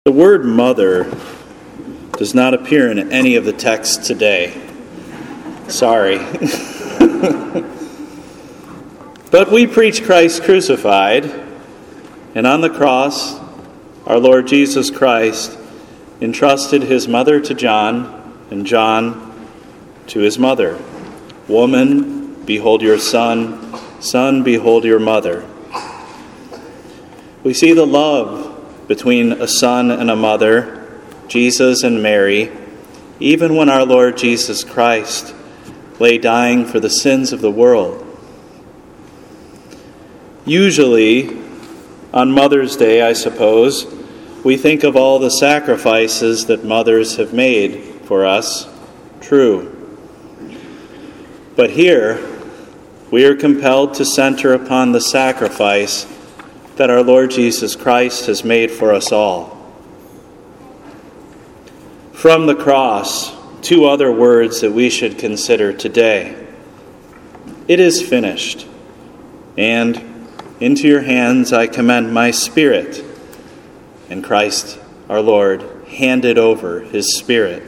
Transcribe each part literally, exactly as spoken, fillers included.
The word mother does not appear in any of the texts today. Sorry. But we preach Christ crucified, and on the cross, our Lord Jesus Christ entrusted his mother to John, and John to his mother. Woman, behold your son. Son, behold your mother. We see the love between a son and a mother, Jesus and Mary, even when our Lord Jesus Christ lay dying for the sins of the world. Usually, on Mother's Day, I suppose, we think of all the sacrifices that mothers have made for us. True. But here, we are compelled to center upon the sacrifice that our Lord Jesus Christ has made for us all. From the cross, two other words that we should consider today. It is finished, and into your hands I commend my spirit. And Christ, our Lord, handed over his spirit.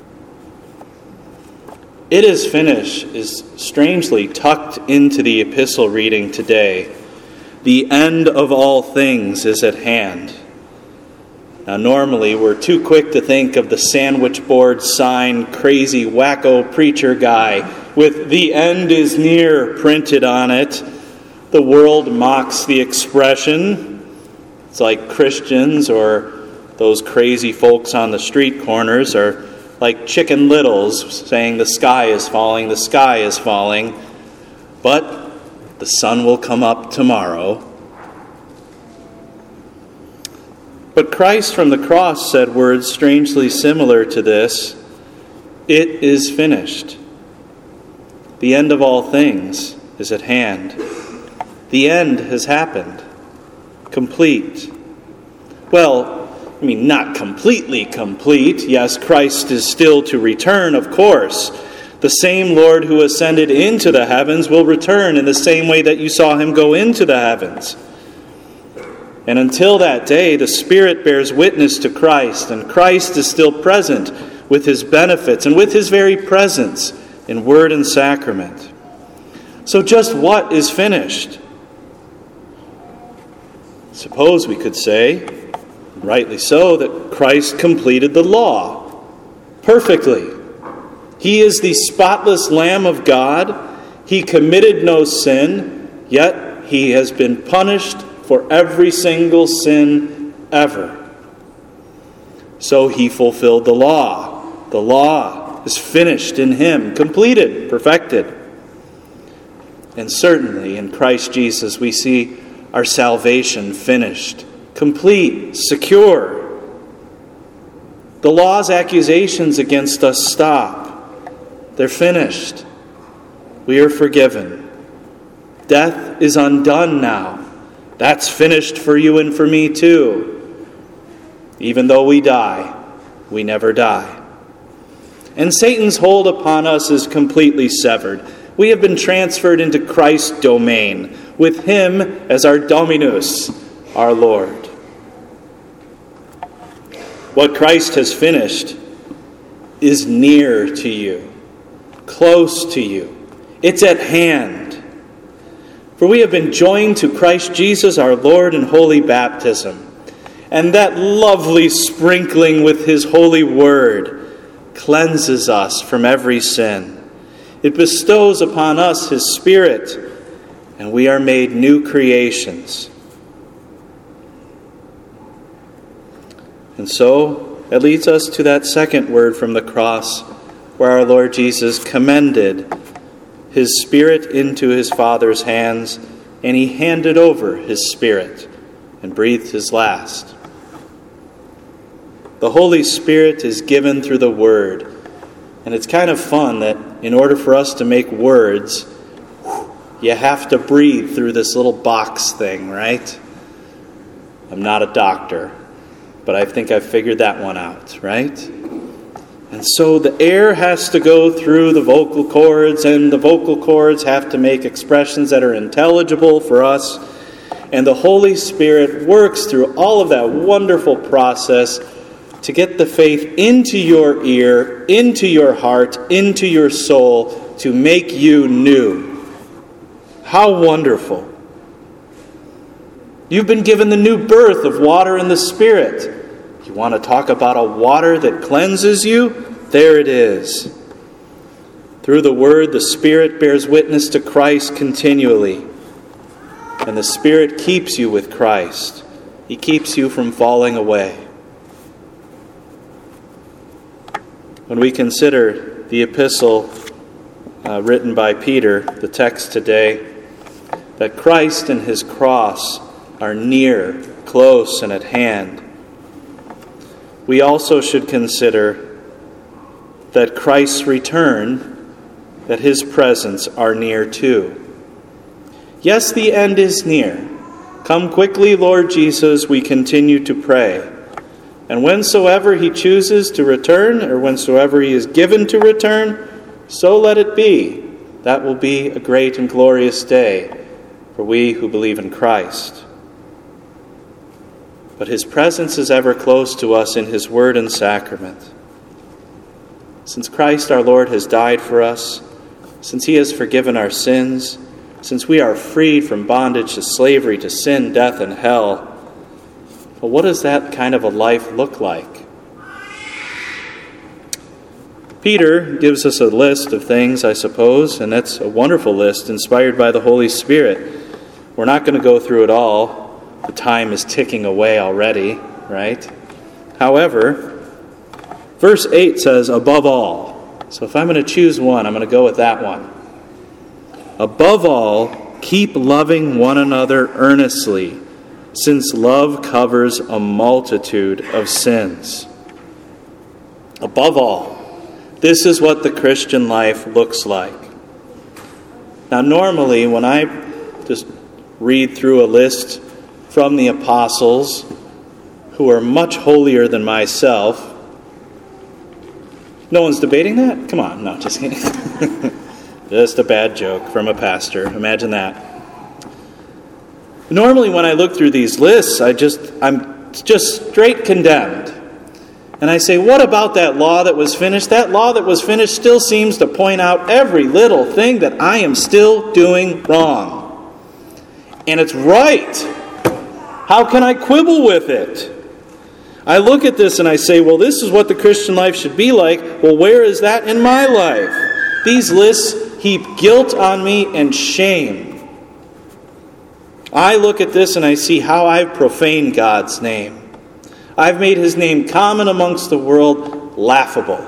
It is finished is strangely tucked into the epistle reading today. The end of all things is at hand. Now, normally we're too quick to think of the sandwich board sign, crazy wacko preacher guy with "the end is near" printed on it. The world mocks the expression. It's like Christians or those crazy folks on the street corners are like Chicken Littles saying the sky is falling, the sky is falling. But the sun will come up tomorrow. But Christ from the cross said words strangely similar to this. It is finished. The end of all things is at hand. The end has happened. Complete. Well, I mean, not completely complete. Yes, Christ is still to return, of course. The same Lord who ascended into the heavens will return in the same way that you saw him go into the heavens. And until that day, the Spirit bears witness to Christ, and Christ is still present with his benefits and with his very presence in word and sacrament. So just what is finished? Suppose we could say, rightly so, that Christ completed the law perfectly. He is the spotless Lamb of God. He committed no sin, yet he has been punished for every single sin ever. So he fulfilled the law. The law is finished in him, completed, perfected. And certainly in Christ Jesus we see our salvation finished, complete, secure. The law's accusations against us stop. They're finished. We are forgiven. Death is undone now. That's finished for you and for me too. Even though we die, we never die. And Satan's hold upon us is completely severed. We have been transferred into Christ's domain, with him as our Dominus, our Lord. What Christ has finished is near to you, close to you. It's at hand. For we have been joined to Christ Jesus our Lord in holy baptism. And that lovely sprinkling with his holy word cleanses us from every sin. It bestows upon us his Spirit, and we are made new creations. And so, it leads us to that second word from the cross, where our Lord Jesus commended his Spirit into his Father's hands, and he handed over his Spirit and breathed his last. The Holy Spirit is given through the Word, and it's kind of fun that in order for us to make words, you have to breathe through this little box thing, right? I'm not a doctor, but I think I figured that one out, right? And so the air has to go through the vocal cords, and the vocal cords have to make expressions that are intelligible for us. And the Holy Spirit works through all of that wonderful process to get the faith into your ear, into your heart, into your soul, to make you new. How wonderful. You've been given the new birth of water and the Spirit. You want to talk about a water that cleanses you? There it is. Through the Word, the Spirit bears witness to Christ continually. And the Spirit keeps you with Christ. He keeps you from falling away. When we consider the epistle uh, written by Peter, the text today, that Christ and His cross are near, close, and at hand, we also should consider that Christ's return, that His presence are near too. Yes, the end is near. Come quickly, Lord Jesus, we continue to pray. And whensoever He chooses to return, or whensoever He is given to return, so let it be. That will be a great and glorious day for we who believe in Christ. But His presence is ever close to us in His word and sacrament. Since Christ our Lord has died for us, since He has forgiven our sins, since we are freed from bondage to slavery, to sin, death, and hell, well, what does that kind of a life look like? Peter gives us a list of things, I suppose, and that's a wonderful list inspired by the Holy Spirit. We're not going to go through it all. The time is ticking away already, right? However, verse eight says, above all. So if I'm going to choose one, I'm going to go with that one. Above all, keep loving one another earnestly, since love covers a multitude of sins. Above all, this is what the Christian life looks like. Now, normally, when I just read through a list from the apostles who are much holier than myself, no one's debating that? Come on, no, just kidding. Just a bad joke from a pastor. Imagine that. Normally, when I look through these lists, I just I'm just straight condemned. And I say, what about that law that was finished? That law that was finished still seems to point out every little thing that I am still doing wrong. And it's right. How can I quibble with it? I look at this and I say, well, this is what the Christian life should be like. Well, where is that in my life? These lists heap guilt on me and shame. I look at this and I see how I've profaned God's name. I've made His name common amongst the world, laughable.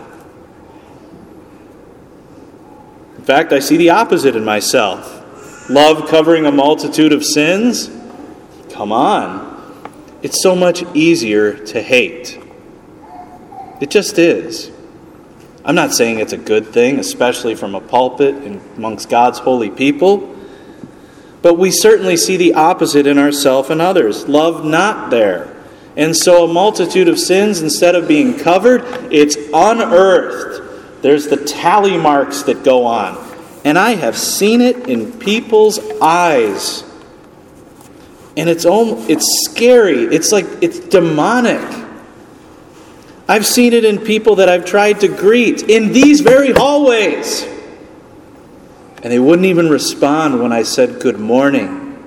In fact, I see the opposite in myself. Love covering a multitude of sins? Come on. It's so much easier to hate. It just is. I'm not saying it's a good thing, especially from a pulpit and amongst God's holy people. But we certainly see the opposite in ourselves and others. Love not there. And so a multitude of sins, instead of being covered, it's unearthed. There's the tally marks that go on. And I have seen it in people's eyes. And it's it's scary. It's like, it's demonic. I've seen it in people that I've tried to greet in these very hallways. And they wouldn't even respond when I said good morning.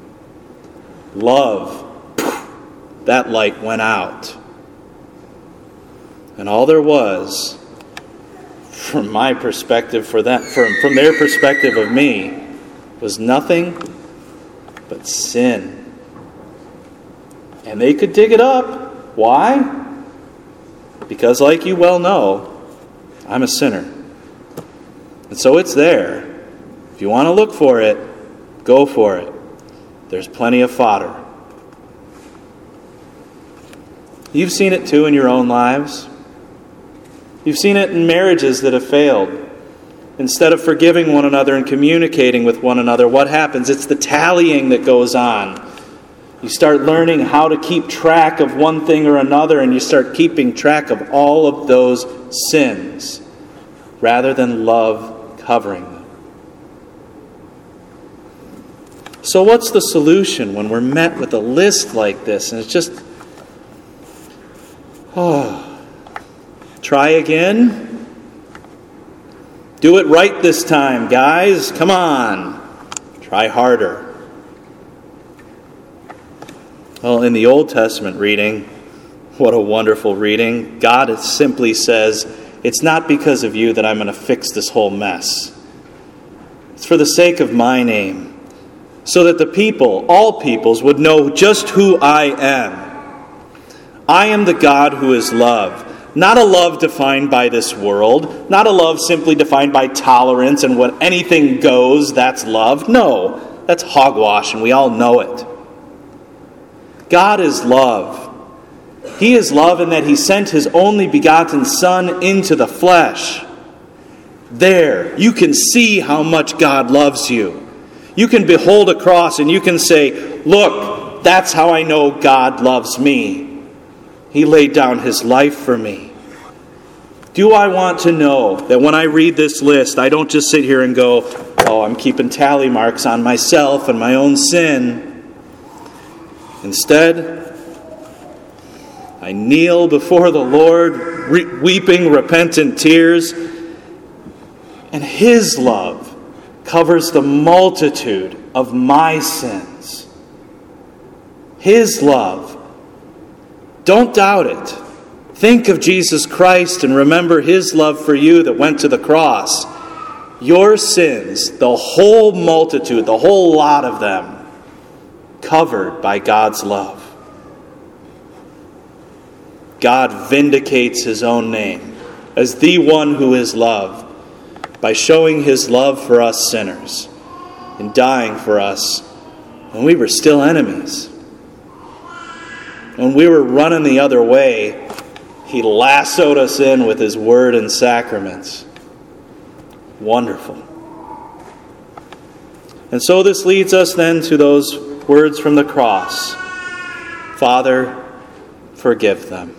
Love. That light went out. And all there was, from my perspective, for that, from, from their perspective of me, was nothing but sin. And they could dig it up. Why? Because, like you well know, I'm a sinner. And so it's there. If you want to look for it, go for it. There's plenty of fodder. You've seen it too in your own lives. You've seen it in marriages that have failed. Instead of forgiving one another and communicating with one another, what happens? It's the tallying that goes on. You start learning how to keep track of one thing or another, and you start keeping track of all of those sins, rather than love covering them. So what's the solution when we're met with a list like this? And it's just, oh, try again. Do it right this time, guys. Come on. Try harder. Well, in the Old Testament reading, what a wonderful reading. God simply says, it's not because of you that I'm going to fix this whole mess. It's for the sake of my name, so that the people, all peoples, would know just who I am. I am the God who is love. Not a love defined by this world. Not a love simply defined by tolerance and what anything goes, that's love. No, that's hogwash, and we all know it. God is love. He is love in that He sent His only begotten Son into the flesh. There, you can see how much God loves you. You can behold a cross and you can say, look, that's how I know God loves me. He laid down His life for me. Do I want to know that when I read this list, I don't just sit here and go, oh, I'm keeping tally marks on myself and my own sin. Instead, I kneel before the Lord, re- weeping repentant tears, and His love covers the multitude of my sins. His love. Don't doubt it. Think of Jesus Christ and remember His love for you that went to the cross. Your sins, the whole multitude, the whole lot of them, covered by God's love. God vindicates His own name as the one who is love by showing His love for us sinners and dying for us when we were still enemies. When we were running the other way, He lassoed us in with His word and sacraments. Wonderful. And so this leads us then to those words from the cross. Father, forgive them.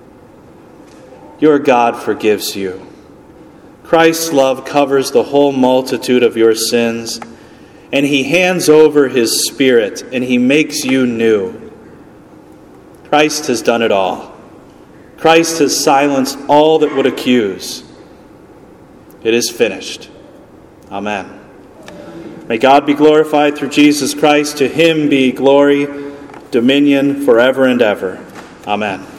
Your God forgives you. Christ's love covers the whole multitude of your sins, and He hands over His Spirit, and He makes you new. Christ has done it all. Christ has silenced all that would accuse. It is finished. Amen. May God be glorified through Jesus Christ. To Him be glory, dominion forever and ever. Amen.